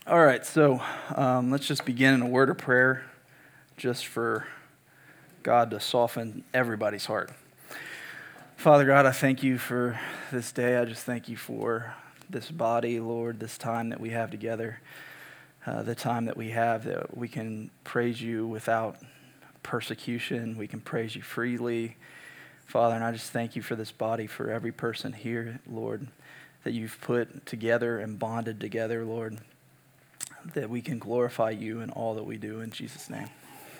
All right, so let's just begin in a word of prayer just for God to soften everybody's heart. Father God, I thank you for this day. I just thank you for this body, Lord, this time that we have together, the time that we have that we can praise you without persecution. We can praise you freely, Father, and I just thank you for this body, for every person here, Lord, that you've put together and bonded together, Lord, that we can glorify you in all that we do in Jesus' name.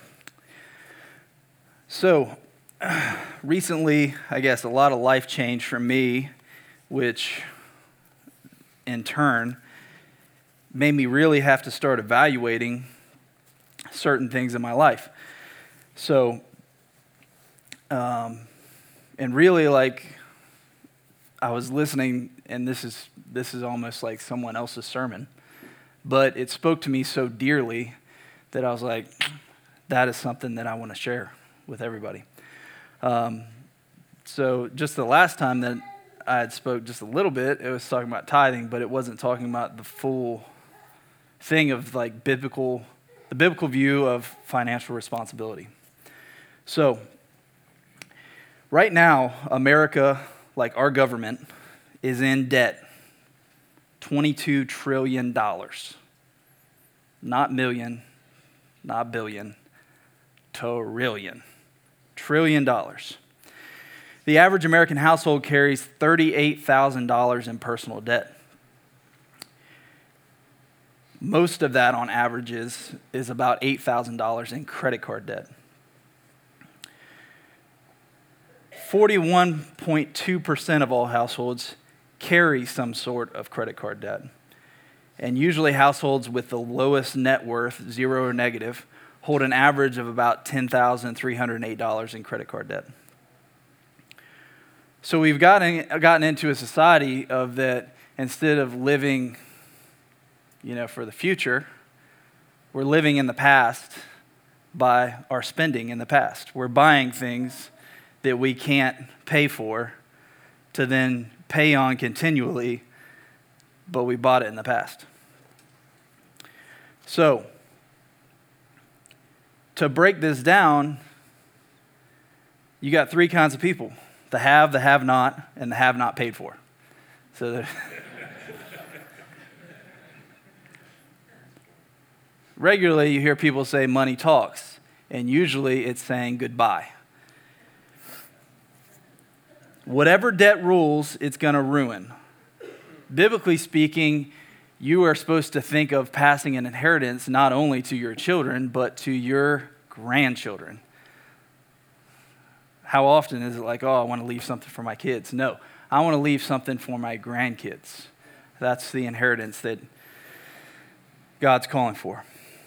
So, recently, I guess a lot of life changed for me, which in turn made me really have to start evaluating certain things in my life. So, and really, I was listening, and this is almost like someone else's sermon, but it spoke to me so dearly that I was like, that is something that I want to share with everybody. So just the last time that I had spoke just a little bit, it was talking about tithing, but it wasn't talking about the full thing of the biblical view of financial responsibility. So right now, America, like our government, is in debt. $22 trillion. Not million, not billion, trillion. $1 trillion. The average American household carries $38,000 in personal debt. Most of that on average is about $8,000 in credit card debt. 41.2% of all households carry some sort of credit card debt. And usually households with the lowest net worth, zero or negative, hold an average of about $10,308 in credit card debt. So we've gotten into a society of that instead of living, for the future, we're living in the past by our spending in the past. We're buying things that we can't pay for to then pay on continually, but we bought it in the past. So, to break this down, you got three kinds of people: the have not, and the have not paid for. So, regularly you hear people say money talks, and usually it's saying goodbye. Whatever debt rules, it's going to ruin. Biblically speaking, you are supposed to think of passing an inheritance not only to your children, but to your grandchildren. How often is it like, I want to leave something for my kids? No, I want to leave something for my grandkids. That's the inheritance that God's calling for.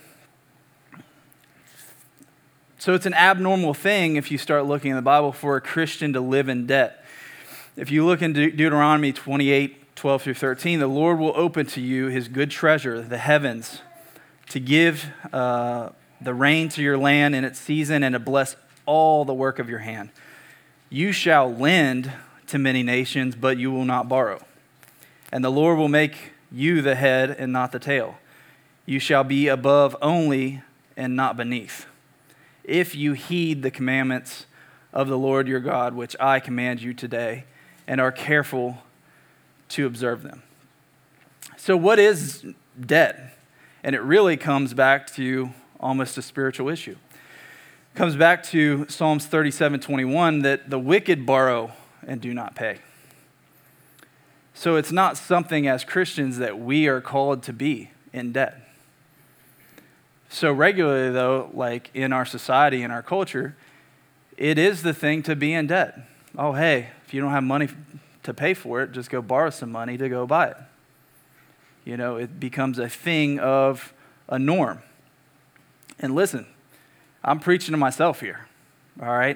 So it's an abnormal thing if you start looking in the Bible for a Christian to live in debt. If you look in Deuteronomy 28, 12 through 13, the Lord will open to you his good treasure, the heavens, to give the rain to your land in its season and to bless all the work of your hand. You shall lend to many nations, but you will not borrow. And the Lord will make you the head and not the tail. You shall be above only and not beneath. If you heed the commandments of the Lord your God, which I command you today, and are careful to observe them. So what is debt? And it really comes back to almost a spiritual issue. It comes back to Psalms 37:21 that the wicked borrow and do not pay. So it's not something as Christians that we are called to be in debt. So regularly though, like in our society, in our culture, it is the thing to be in debt. Oh, hey, if you don't have money to pay for it, just go borrow some money to go buy it. It becomes a thing of a norm. And listen, I'm preaching to myself here, all right?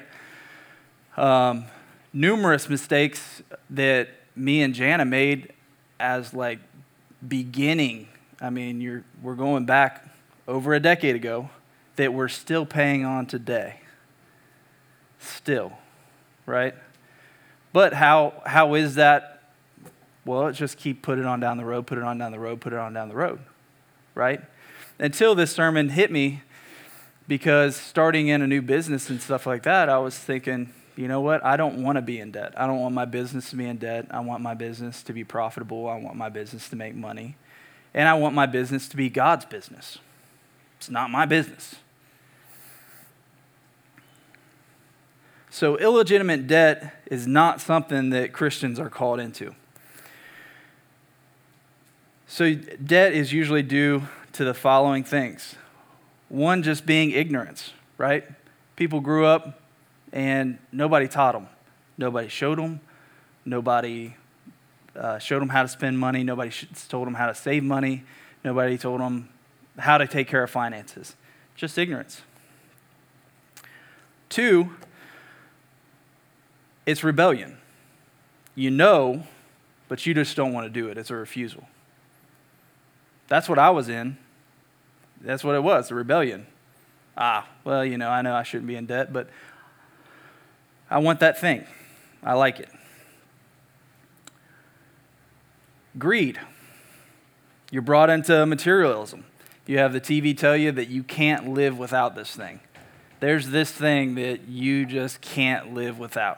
Numerous mistakes that me and Jana made as beginning. We're going back over a decade ago that we're still paying on today. Still, right? But how is that? Well, let's just keep put it on down the road, put it on down the road, put it on down the road. right? Until this sermon hit me, because starting in a new business and stuff like that, I was thinking, you know what? I don't want to be in debt. I don't want my business to be in debt. I want my business to be profitable. I want my business to make money. And I want my business to be God's business. It's not my business. So illegitimate debt is not something that Christians are called into. So debt is usually due to the following things. One, just being ignorance, right? People grew up and nobody taught them. Nobody showed them. Nobody showed them how to spend money. Nobody told them how to save money. Nobody told them how to take care of finances. Just ignorance. Two, it's rebellion. You know, but you just don't want to do it. It's a refusal. That's what I was in. That's what it was, a rebellion. Well, I know I shouldn't be in debt, but I want that thing. I like it. Greed. You're brought into materialism. You have the TV tell you that you can't live without this thing. There's this thing that you just can't live without.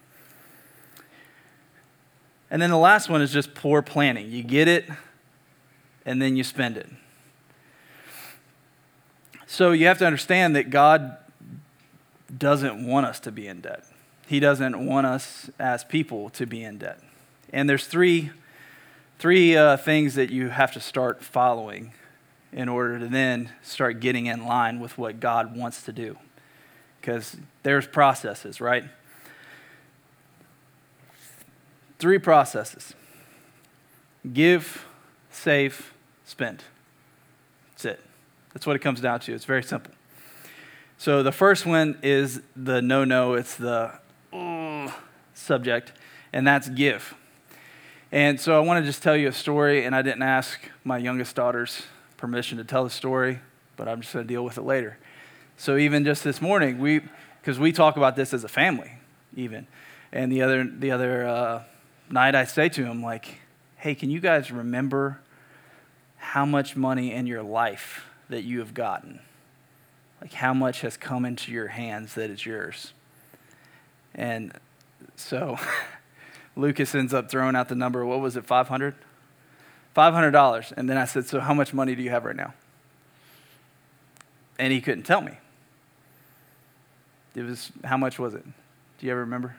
And then the last one is just poor planning. You get it, and then you spend it. So you have to understand that God doesn't want us to be in debt. He doesn't want us as people to be in debt. And there's three things that you have to start following in order to then start getting in line with what God wants to do. Because there's processes, right? 3 processes. Give, save, spend. That's it. That's what it comes down to. It's very simple. So the first one is the no. It's the subject, and that's give. And so I want to just tell you a story, and I didn't ask my youngest daughter's permission to tell the story, but I'm just going to deal with it later. So even just this morning, because we talk about this as a family, even, and the other night I say to him, like, hey, can you guys remember how much money in your life that you have gotten? Like how much has come into your hands that is yours? And so Lucas ends up throwing out the number, what was it, $500? $500. And then I said, so how much money do you have right now? And he couldn't tell me. How much was it? Do you ever remember?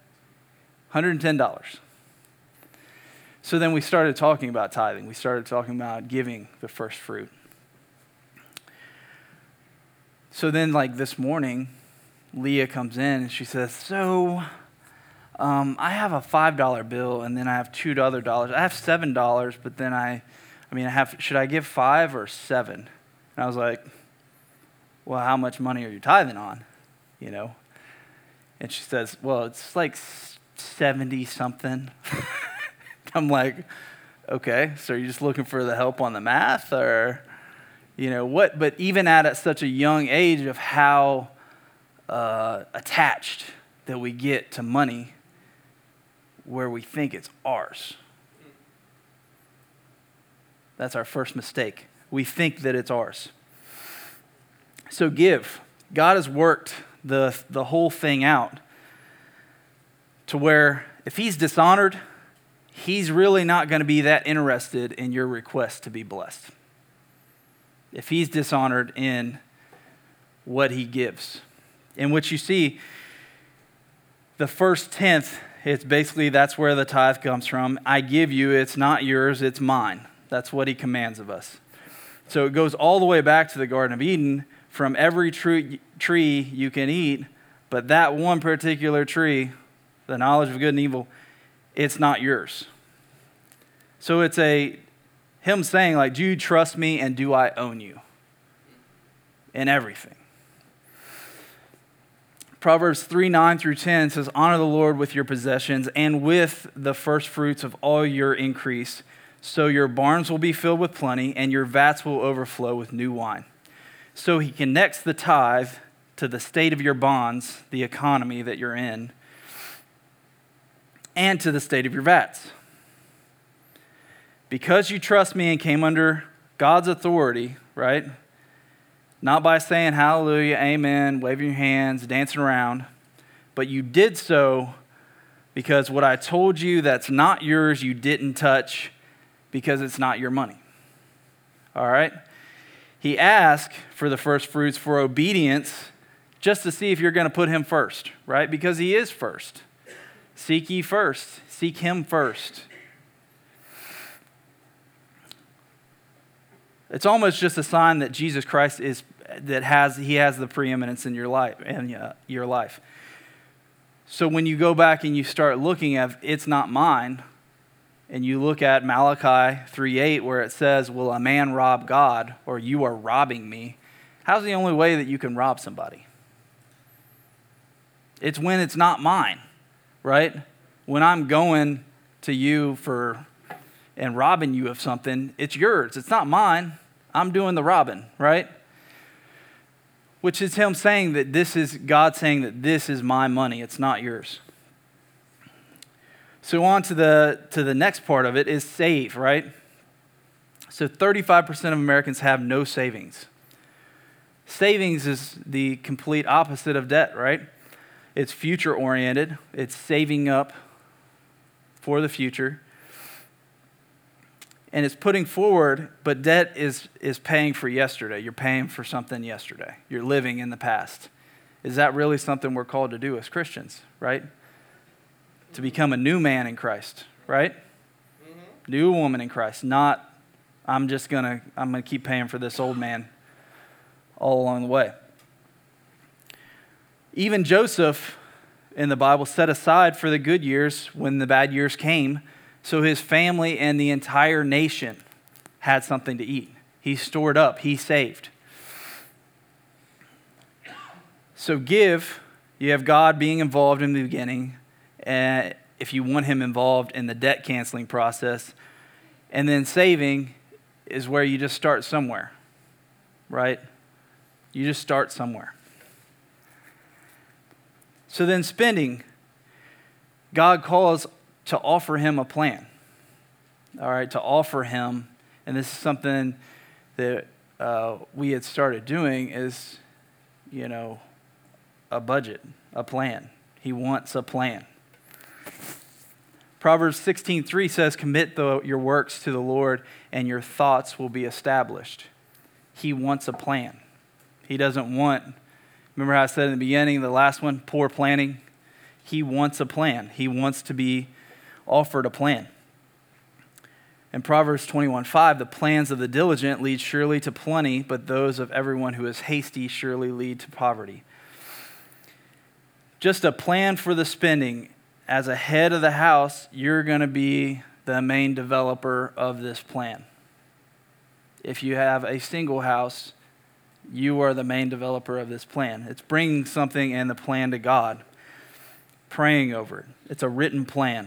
$110. So then we started talking about tithing. We started talking about giving the first fruit. So then, like this morning, Leah comes in and she says, so I have a $5 bill and then I have $2 other dollars. I have $7, but then should I give 5 or 7? And I was like, well, how much money are you tithing on? And she says, well, it's like 70 something. I'm like, okay, so you're just looking for the help on the math or, what? But even at such a young age of how attached that we get to money where we think it's ours. That's our first mistake. We think that it's ours. So give. God has worked the whole thing out to where if he's dishonored, he's really not going to be that interested in your request to be blessed. If he's dishonored in what he gives. In which you see, the first tenth, it's basically that's where the tithe comes from. I give you, it's not yours, it's mine. That's what he commands of us. So it goes all the way back to the Garden of Eden. From every tree you can eat, but that one particular tree, the knowledge of good and evil, it's not yours. So it's him saying, like, do you trust me and do I own you? In everything. Proverbs 3:9 through 10 says, honor the Lord with your possessions and with the first fruits of all your increase, so your barns will be filled with plenty and your vats will overflow with new wine. So he connects the tithe to the state of your bonds, the economy that you're in, and to the state of your vats. Because you trust me and came under God's authority, right? Not by saying hallelujah, amen, waving your hands, dancing around, but you did so because what I told you that's not yours, you didn't touch because it's not your money. All right? He asked for the first fruits for obedience just to see if you're going to put him first, right? Because he is first. Seek ye first. Seek him first. It's almost just a sign that Jesus Christ he has the preeminence in your life. So when you go back and you start looking at it's not mine, and you look at Malachi 3:8 where it says, will a man rob God, or you are robbing me? How's the only way that you can rob somebody? It's when it's not mine, right? When I'm going to you and robbing you of something, it's yours. It's not mine. I'm doing the robbing, right? Which is him saying that God saying that this is my money. It's not yours. So on to the next part of it is save, right? So 35% of Americans have no savings. Savings is the complete opposite of debt, right? It's future oriented. It's saving up for the future. And it's putting forward, but debt is paying for yesterday. You're paying for something yesterday. You're living in the past. Is that really something we're called to do as Christians, right? To become a new man in Christ, right? Mm-hmm. New woman in Christ, not I'm gonna keep paying for this old man all along the way. Even Joseph in the Bible set aside for the good years when the bad years came, so his family and the entire nation had something to eat. He stored up, he saved. So you have God being involved in the beginning, if you want him involved in the debt canceling process, and then saving is where you just start somewhere, right? You just start somewhere. So then spending, God calls to offer him a plan, all right, to offer him, and this is something that we had started doing is, a budget, a plan. He wants a plan. Proverbs 16:3 says, commit your works to the Lord and your thoughts will be established. He wants a plan. He doesn't want, remember how I said in the beginning, the last one, poor planning? He wants a plan. He wants to be offered a plan. In Proverbs 21:5, the plans of the diligent lead surely to plenty, but those of everyone who is hasty surely lead to poverty. Just a plan for the spending. As a head of the house, you're going to be the main developer of this plan. If you have a single house, you are the main developer of this plan. It's bringing something and the plan to God, praying over it. It's a written plan.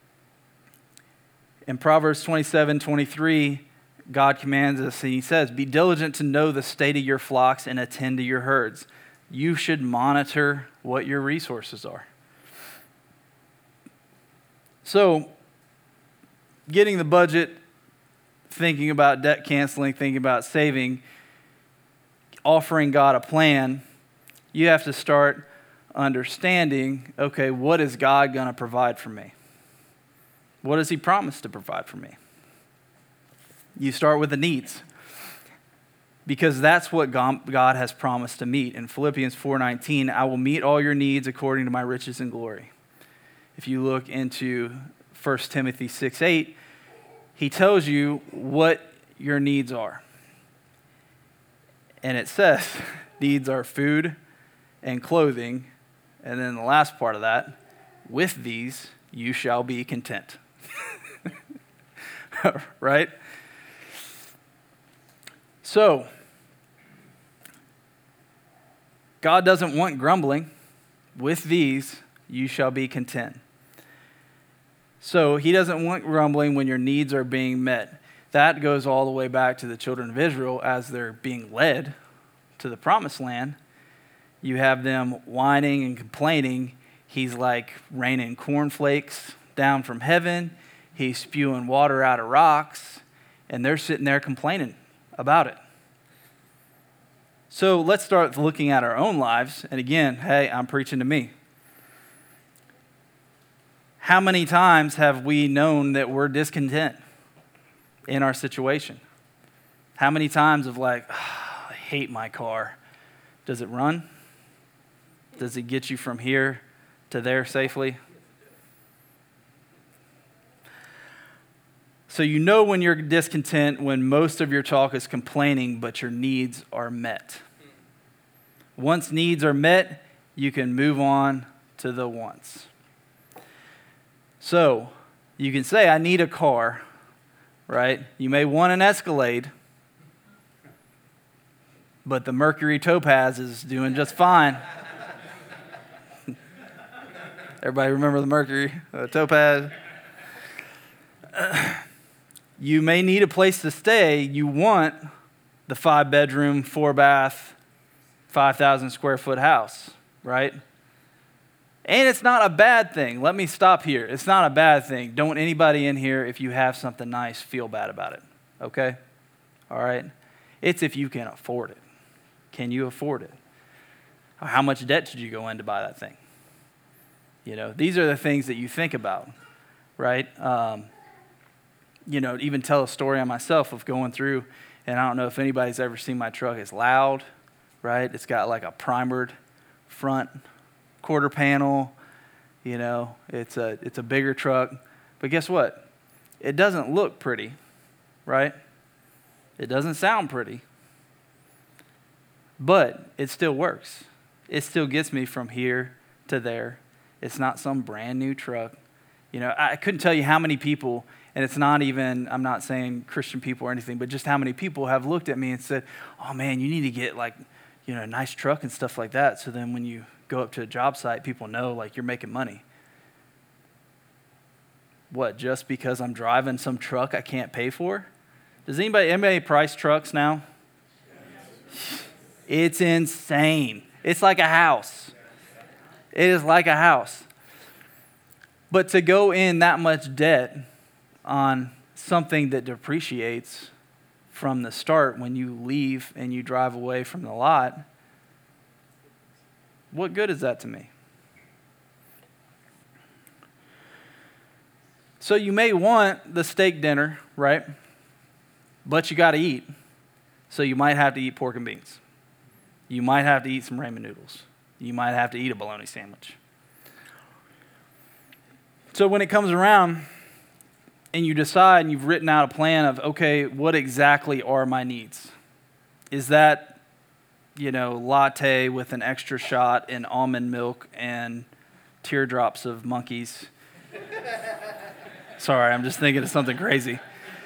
In Proverbs 27:23, God commands us, and he says, be diligent to know the state of your flocks and attend to your herds. You should monitor what your resources are. So, getting the budget, thinking about debt canceling, thinking about saving, offering God a plan, you have to start understanding, okay, what is God going to provide for me? What does he promise to provide for me? You start with the needs, because that's what God has promised to meet. In Philippians 4:19, I will meet all your needs according to my riches and glory. If you look into 1 Timothy 6:8, he tells you what your needs are. And it says needs are food and clothing. And then the last part of that, with these you shall be content. Right? So, God doesn't want grumbling. With these you shall be content. So he doesn't want grumbling when your needs are being met. That goes all the way back to the children of Israel as they're being led to the promised land. You have them whining and complaining. He's like raining cornflakes down from heaven. He's spewing water out of rocks. And they're sitting there complaining. about it. So let's start looking at our own lives. And again, hey, I'm preaching to me. How many times have we known that we're discontent in our situation? How many times of like, I hate my car. Does it run? Does it get you from here to there safely? So you know when you're discontent when most of your talk is complaining, but your needs are met. Once needs are met, you can move on to the wants. So you can say, I need a car, right? You may want an Escalade, but the Mercury Topaz is doing just fine. Everybody remember the Mercury Topaz? You may need a place to stay. You want the 5-bedroom, 4-bath, 5,000 square foot house, right? And it's not a bad thing. Let me stop here. It's not a bad thing. Don't anybody in here, if you have something nice, feel bad about it, okay? All right? It's if you can afford it. Can you afford it? How much debt did you go in to buy that thing? You know, these are the things that you think about, right? Even tell a story on myself of going through, and I don't know if anybody's ever seen my truck. It's loud, right? It's got like a primered front quarter panel. It's a bigger truck. But guess what? It doesn't look pretty, right? It doesn't sound pretty. But it still works. It still gets me from here to there. It's not some brand new truck. I couldn't tell you how many people, and it's not even, I'm not saying Christian people or anything, but just how many people have looked at me and said, oh man, you need to get a nice truck and stuff like that. So then when you go up to a job site, people know you're making money. What, just because I'm driving some truck I can't pay for? Does anybody price trucks now? It's insane. It's like a house. It is like a house. But to go in that much debt on something that depreciates from the start when you leave and you drive away from the lot, what good is that to me? So you may want the steak dinner, right? But you got to eat. So you might have to eat pork and beans. You might have to eat some ramen noodles. You might have to eat a bologna sandwich. So when it comes around and you decide and you've written out a plan of, okay, what exactly are my needs? Is that, latte with an extra shot and almond milk and teardrops of monkeys? Sorry, I'm just thinking of something crazy.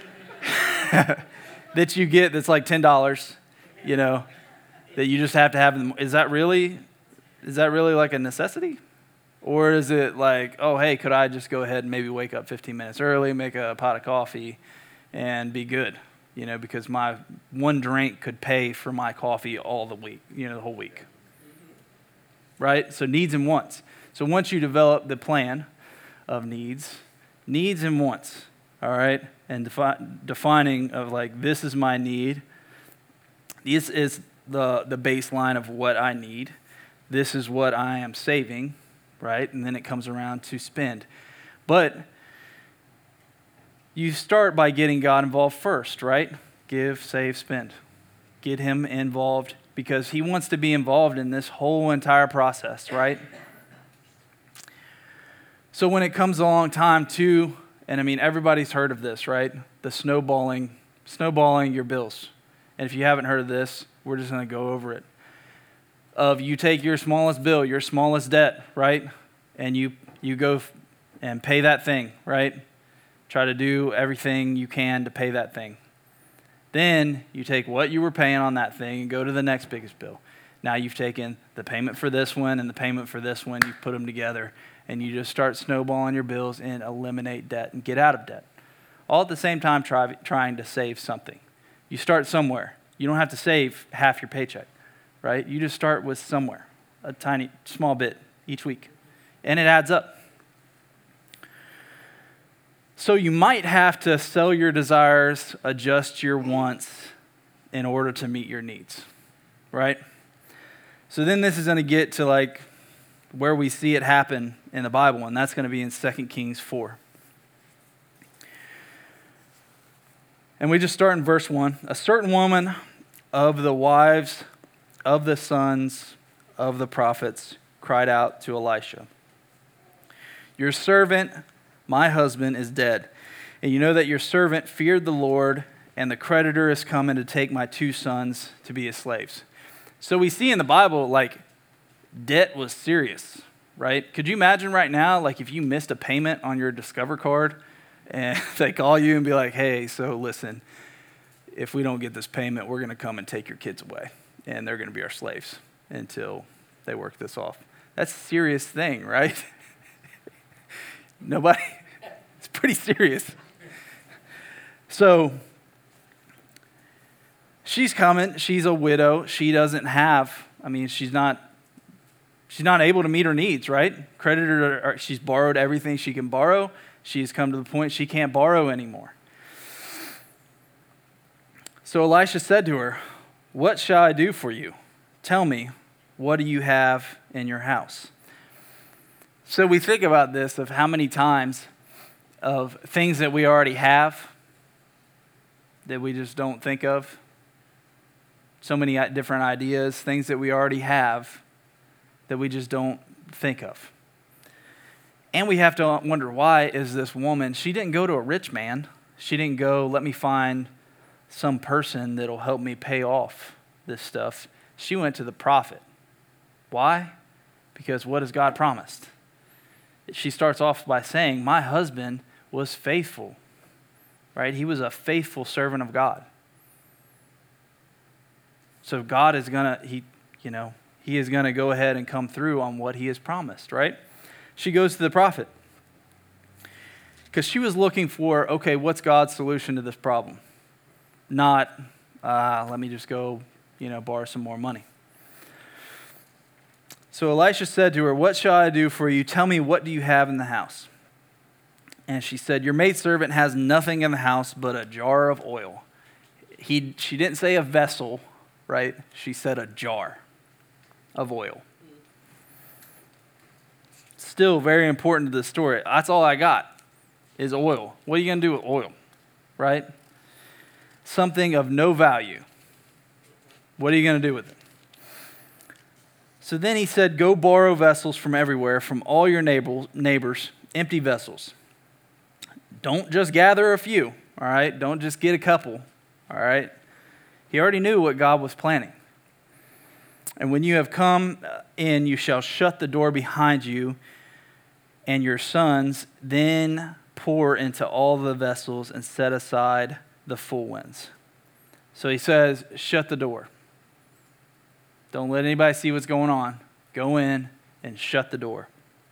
That you get that's like $10, that you just have to have. Is that really like a necessity? Or is it like, oh, hey, could I just go ahead and maybe wake up 15 minutes early, make a pot of coffee, and be good? Because my one drink could pay for my coffee all the week, the whole week. Right? So needs and wants. So once you develop the plan of needs and wants, all right, and defining of this is my need. This is the baseline of what I need. This is what I am saving. Right? And then it comes around to spend. But you start by getting God involved first, right? Give, save, spend. Get him involved because he wants to be involved in this whole entire process, right? So when it comes along time to, and everybody's heard of this, right? The snowballing your bills. And if you haven't heard of this, we're just going to go over it. Of you take your smallest bill, your smallest debt, right? And you go and pay that thing, right? Try to do everything you can to pay that thing. Then you take what you were paying on that thing and go to the next biggest bill. Now you've taken the payment for this one and the payment for this one, you've put them together, and you just start snowballing your bills and eliminate debt and get out of debt. All at the same time trying to save something. You start somewhere. You don't have to save half your paycheck. Right? You just start with somewhere, a tiny, small bit each week, and it adds up. So you might have to sell your desires, adjust your wants, in order to meet your needs, right? So then this is going to get to like where we see it happen in the Bible, and that's going to be in 2 Kings 4. And we just start in verse 1. A certain woman of the wives of the sons of the prophets cried out to Elisha, "Your servant, my husband, is dead. And you know that your servant feared the Lord, and the creditor is coming to take my 2 sons to be his slaves." So we see in the Bible, like, debt was serious, right? Could you imagine right now, like, if you missed a payment on your Discover card, and they call you and be like, "Hey, so listen, if we don't get this payment, we're going to come and take your kids away, and they're going to be our slaves until they work this off." That's a serious thing, right? Nobody, it's pretty serious. So she's coming. She's a widow. She doesn't have, she's not able to meet her needs, right? Creditor, she's borrowed everything she can borrow. She's come to the point she can't borrow anymore. So Elisha said to her, "What shall I do for you? Tell me, what do you have in your house?" So we think about this, of how many times of things that we already have that we just don't think of. So many different ideas, things that we already have that we just don't think of. And we have to wonder, why is this woman, she didn't go to a rich man. She didn't go, let me find some person that'll help me pay off this stuff. She went to the prophet. Why? Because what has God promised? She starts off by saying, my husband was faithful, right? He was a faithful servant of God. So God is he is going to go ahead and come through on what he has promised, right? She goes to the prophet because she was looking for, okay, what's God's solution to this problem? Not, let me just go, borrow some more money. So Elisha said to her, "What shall I do for you? Tell me, what do you have in the house?" And she said, "Your maidservant has nothing in the house but a jar of oil." She didn't say a vessel, right? She said a jar of oil. Still very important to the story. That's all I got is oil. What are you going to do with oil, right? Something of no value. What are you going to do with it? So then he said, "Go borrow vessels from everywhere, from all your neighbors, empty vessels. Don't just gather a few, all right? Don't just get a couple, all right?" He already knew what God was planning. "And when you have come in, you shall shut the door behind you and your sons, then pour into all the vessels and set aside the full ones." So he says, shut the door. Don't let anybody see what's going on. Go in and shut the door.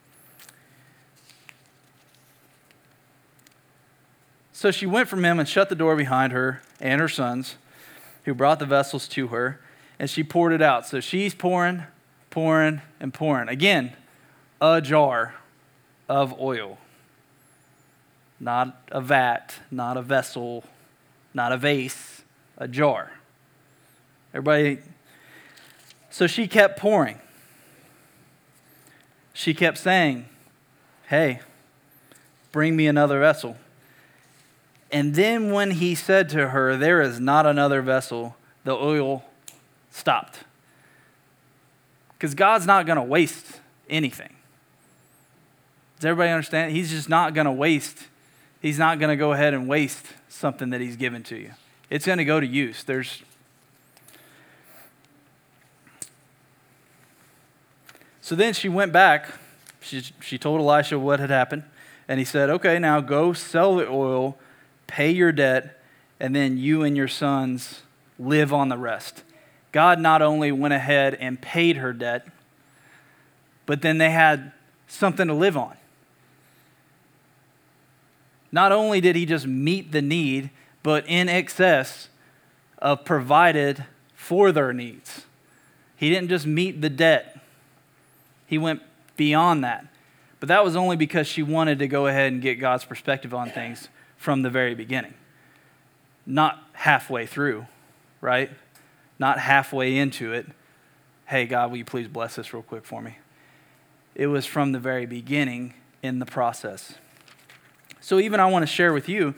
So she went from him and shut the door behind her and her sons, who brought the vessels to her, and she poured it out. So she's pouring, and pouring. Again, a jar of oil. Not a vat, not a vessel, not a vase, a jar. Everybody. So she kept pouring. She kept saying, "Hey, bring me another vessel." And then when he said to her, "There is not another vessel," the oil stopped. Because God's not going to waste anything. Does everybody understand? He's just not going to waste. He's not going to go ahead and waste something that he's given to you. It's going to go to use. So then she went back. She told Elisha what had happened. And he said, "Okay, now go sell the oil, pay your debt, and then you and your sons live on the rest." God not only went ahead and paid her debt, but then they had something to live on. Not only did he just meet the need, but in excess of provided for their needs. He didn't just meet the debt. He went beyond that. But that was only because she wanted to go ahead and get God's perspective on things from the very beginning, not halfway through, right? Not halfway into it. Hey, God, will you please bless this real quick for me? It was from the very beginning in the process. So even I want to share with you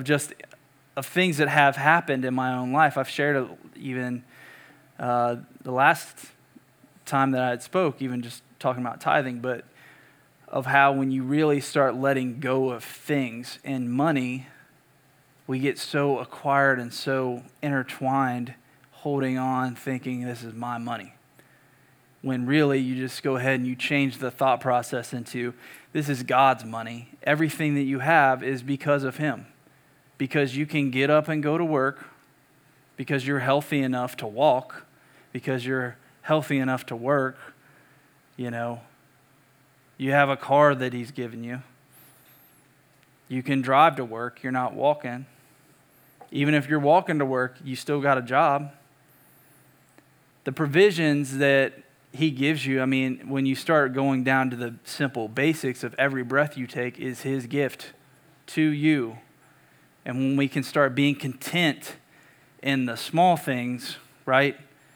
of things that have happened in my own life. I've shared it even the last time that I had spoke, even just talking about tithing, but of how when you really start letting go of things and money, we get so acquired and so intertwined, holding on, thinking this is my money. When really you just go ahead and you change the thought process into this is God's money. Everything that you have is because of Him. Because you can get up and go to work, because you're healthy enough to walk, because you're healthy enough to work, you have a car that He's given you. You can drive to work, you're not walking. Even if you're walking to work, you still got a job. The provisions that He gives you, when you start going down to the simple basics of every breath you take is His gift to you. And when we can start being content in the small things, right,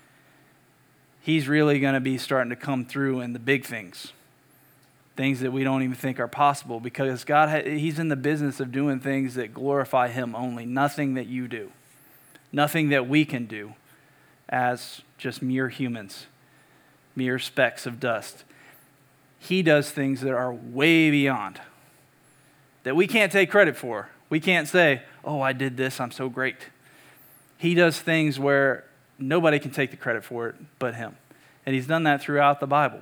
He's really going to be starting to come through in the big things. Things that we don't even think are possible, because God, He's in the business of doing things that glorify Him only. Nothing that you do. Nothing that we can do as just mere humans. Mere specks of dust. He does things that are way beyond, that we can't take credit for. We can't say, oh, I did this, I'm so great. He does things where nobody can take the credit for it but Him. And He's done that throughout the Bible.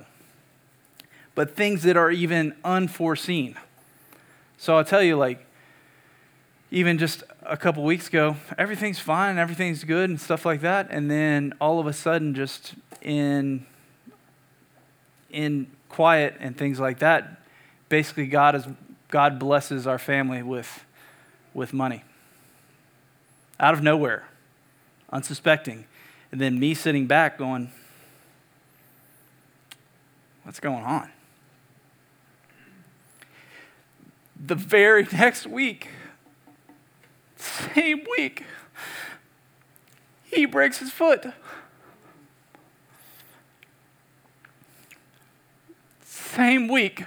But things that are even unforeseen. So I'll tell you, even just a couple weeks ago, everything's fine, everything's good and stuff like that. And then all of a sudden, just in quiet and things like that, basically God blesses our family with money. Out of nowhere, unsuspecting. And then me sitting back going, what's going on? The very next week, same week, he breaks his foot. Same week,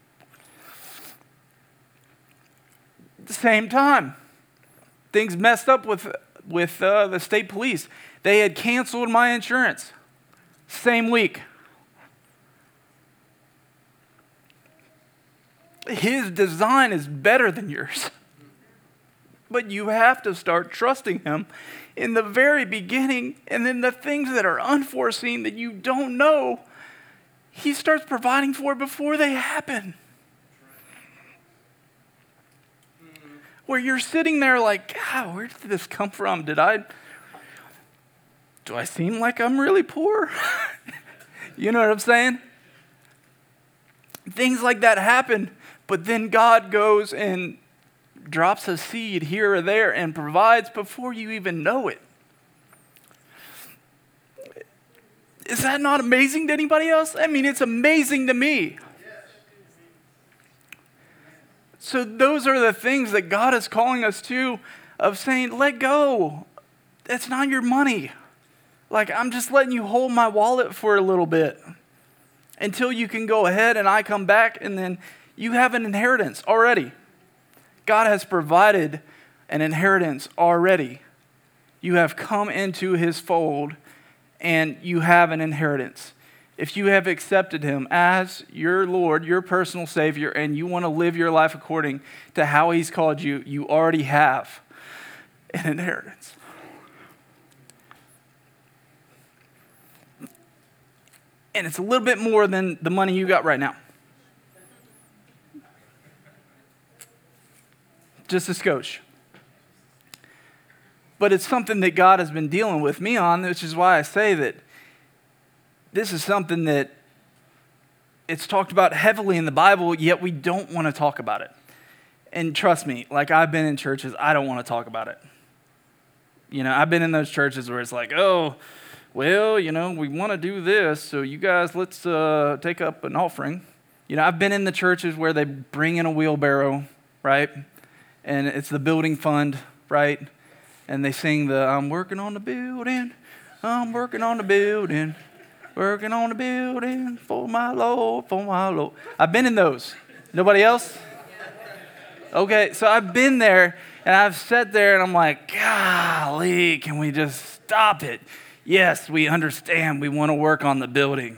same time. Things messed up with the state police. They had canceled my insurance. Same week. His design is better than yours. But you have to start trusting Him in the very beginning, and then the things that are unforeseen that you don't know, He starts providing for before they happen. Where you're sitting there like, God, where did this come from? Do I seem like I'm really poor? You know what I'm saying? Things like that happen, but then God goes and drops a seed here or there and provides before you even know it. Is that not amazing to anybody else? It's amazing to me. So those are the things that God is calling us to, of saying, let go. That's not your money. I'm just letting you hold my wallet for a little bit until you can go ahead and I come back, and then you have an inheritance already. God has provided an inheritance already. You have come into His fold and you have an inheritance. If you have accepted Him as your Lord, your personal Savior, and you want to live your life according to how He's called you, you already have an inheritance. And it's a little bit more than the money you got right now. Just a skosh. But it's something that God has been dealing with me on, which is why I say that this is something that it's talked about heavily in the Bible, yet we don't want to talk about it. And trust me, I've been in churches, I don't want to talk about it. I've been in those churches where it's like, oh, well, we want to do this, so you guys, let's take up an offering. I've been in the churches where they bring in a wheelbarrow, right? And it's the building fund, right? And they sing the, I'm working on the building, I'm working on the building, working on the building for my Lord, for my Lord. I've been in those. Nobody else? Okay, so I've been there, and I've sat there, and I'm like, golly, can we just stop it? Yes, we understand. We want to work on the building.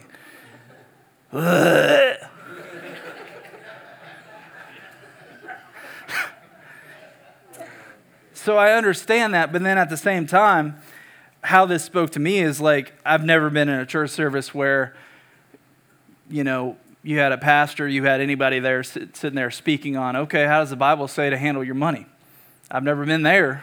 So I understand that, but then at the same time, how this spoke to me is like, I've never been in a church service where, you know, you had a pastor, you had anybody there sitting there speaking on, okay, how does the Bible say to handle your money? I've never been there.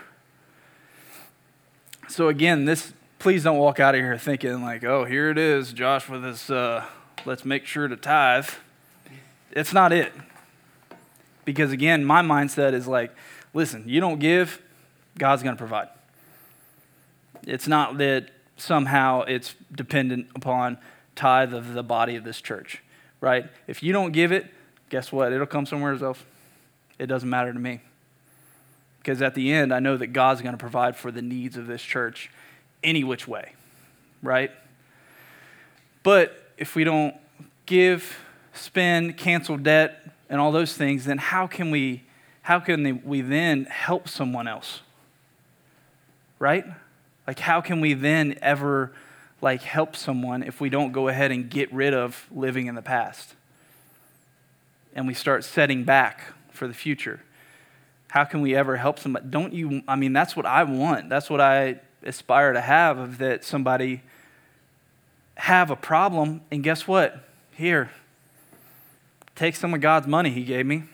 So again, please don't walk out of here thinking like, oh, here it is, Josh with this, let's make sure to tithe. It's not it. Because again, my mindset is like, listen, you don't give, God's going to provide. It's not that somehow it's dependent upon tithe of the body of this church, right? If you don't give it, guess what? It'll come somewhere else. It doesn't matter to me. Because at the end, I know that God's going to provide for the needs of this church any which way, right? But if we don't give, spend, cancel debt, and all those things, then how can we then help someone else? Right? Like, how can we then ever, like, help someone if we don't go ahead and get rid of living in the past? And we start setting back for the future. How can we ever help somebody? That's what I want. That's what I aspire to have, of that somebody have a problem, and guess what? Here, take some of God's money he gave me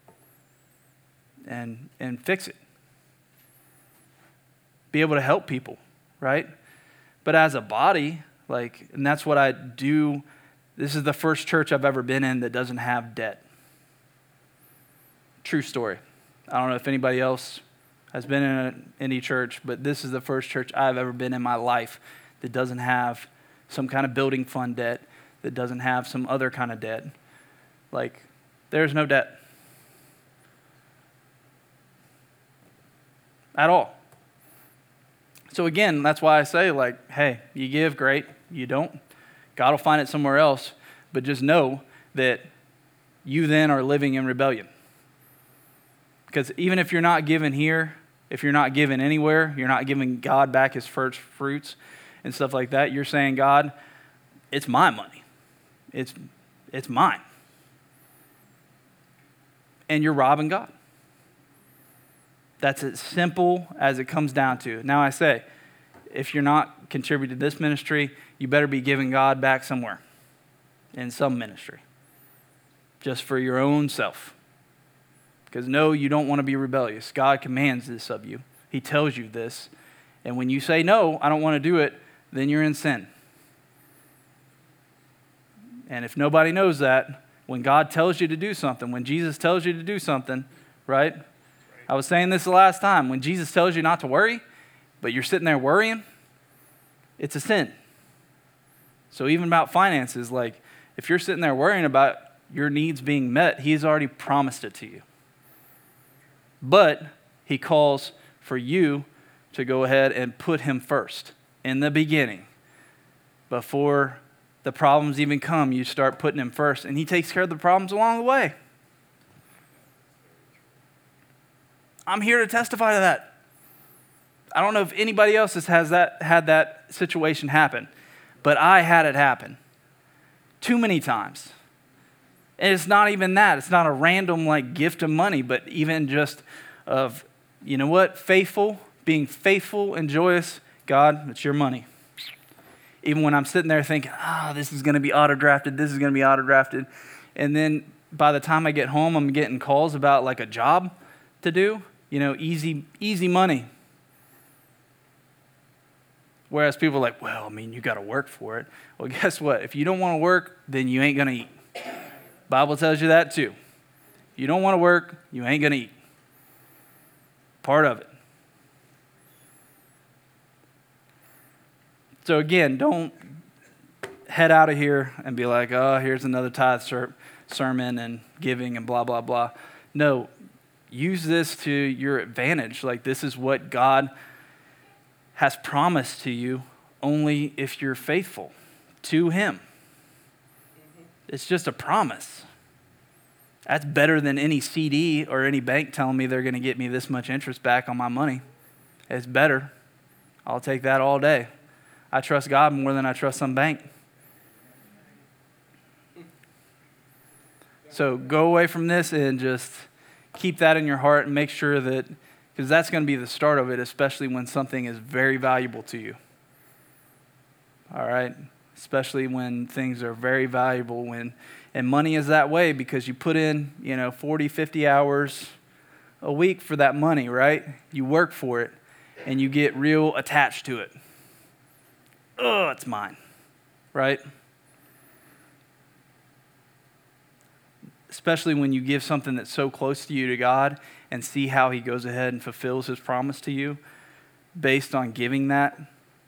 and fix it. Be able to help people, right? But as a body, like, and that's what I do. This is the first church I've ever been in that doesn't have debt. True story. I don't know if anybody else has been in any church, but this is the first church I've ever been in my life that doesn't have some kind of building fund debt, that doesn't have some other kind of debt. Like, there's no debt at all. So again, that's why I say, like, hey, you give, great. You don't, God will find it somewhere else. But just know that you then are living in rebellion. Because even if you're not giving here, if you're not giving anywhere, you're not giving God back his first fruits and stuff like that, you're saying, God, it's my money. It's mine. And you're robbing God. That's as simple as it comes down to. Now I say, if you're not contributing to this ministry, you better be giving God back somewhere in some ministry, just for your own self. Because no, you don't want to be rebellious. God commands this of you. He tells you this. And when you say, no, I don't want to do it, then you're in sin. And if nobody knows that, when God tells you to do something, when Jesus tells you to do something, right? I was saying this the last time. When Jesus tells you not to worry, but you're sitting there worrying, it's a sin. So even about finances, like, if you're sitting there worrying about your needs being met, he's already promised it to you. But he calls for you to go ahead and put him first in the beginning. Before the problems even come, you start putting him first, and he takes care of the problems along the way. I'm here to testify to that. I don't know if anybody else had that situation happen, but I had it happen too many times. And it's not even that. It's not a random like gift of money, but even just of, you know what, being faithful and joyous. God, it's your money. Even when I'm sitting there thinking, this is going to be auto-drafted, this is going to be auto-drafted. And then by the time I get home, I'm getting calls about like a job to do, easy money. Whereas people are like, well, you got to work for it. Well, guess what? If you don't want to work, then you ain't going to eat. Bible tells you that too. You don't want to work, you ain't going to eat. Part of it. So again, don't head out of here and be like, here's another tithe sermon and giving and blah, blah, blah. No, use this to your advantage. Like, this is what God has promised to you only if you're faithful to him. It's just a promise. That's better than any CD or any bank telling me they're going to get me this much interest back on my money. It's better. I'll take that all day. I trust God more than I trust some bank. So go away from this and just keep that in your heart and make sure that, because that's going to be the start of it, especially when something is very valuable to you. All right? Especially when things are very valuable, and money is that way because you put in, 40, 50 hours a week for that money, right? You work for it and you get real attached to it. Oh, it's mine, right? Especially when you give something that's so close to you to God and see how he goes ahead and fulfills his promise to you based on giving that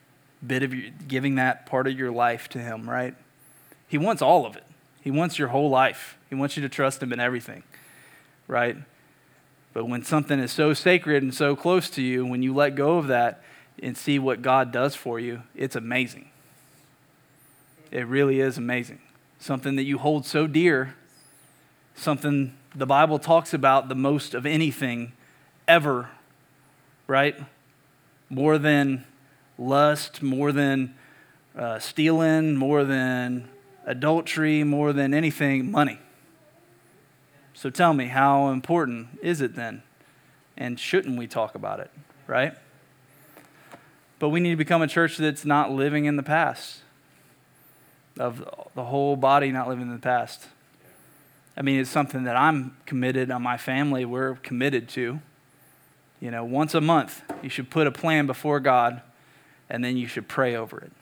part of your life to him, right? He wants all of it. He wants your whole life. He wants you to trust him in everything, right? But when something is so sacred and so close to you, when you let go of that and see what God does for you, it's amazing. It really is amazing. Something that you hold so dear, something the Bible talks about the most of anything ever, right? More than lust, more than stealing, more than adultery, more than anything, money. So tell me, how important is it then? And shouldn't we talk about it, right? But we need to become a church that's not living in the past, of the whole body not living in the past. I mean, it's something that I'm committed on, my family, we're committed to. Once a month, you should put a plan before God, and then you should pray over it.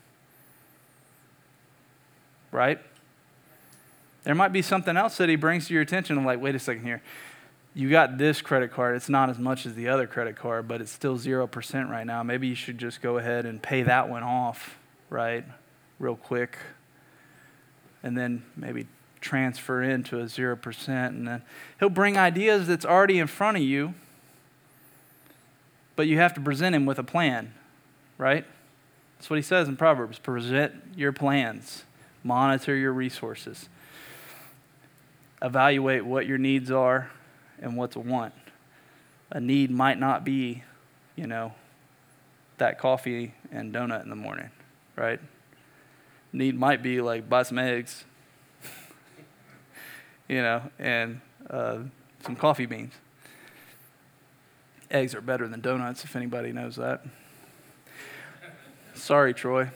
Right? There might be something else that he brings to your attention. I'm like, wait a second here. You got this credit card. It's not as much as the other credit card, but it's still 0% right now. Maybe you should just go ahead and pay that one off, right? Real quick. And then maybe transfer into a 0%. And then he'll bring ideas that's already in front of you, but you have to present him with a plan, right? That's what he says in Proverbs. Present your plans. Monitor your resources. Evaluate what your needs are and what to want. A need might not be, that coffee and donut in the morning, right? Need might be like buy some eggs, and some coffee beans. Eggs are better than donuts, if anybody knows that. Sorry, Troy.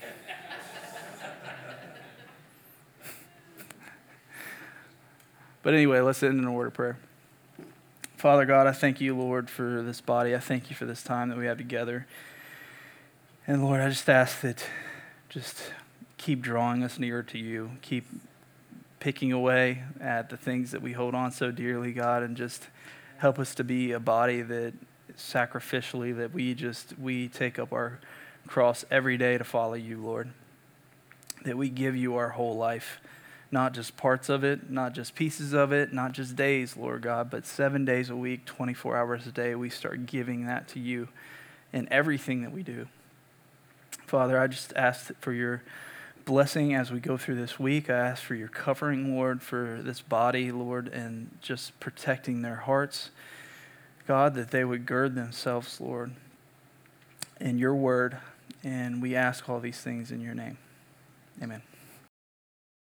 But anyway, let's end in a word of prayer. Father God, I thank you, Lord, for this body. I thank you for this time that we have together. And Lord, I just ask that just keep drawing us nearer to you. Keep picking away at the things that we hold on so dearly, God, and just help us to be a body that sacrificially, that we take up our cross every day to follow you, Lord. That we give you our whole life. Not just parts of it, not just pieces of it, not just days, Lord God, but 7 days a week, 24 hours a day, we start giving that to you in everything that we do. Father, I just ask for your blessing as we go through this week. I ask for your covering, Lord, for this body, Lord, and just protecting their hearts. God, that they would gird themselves, Lord, in your word. And we ask all these things in your name. Amen.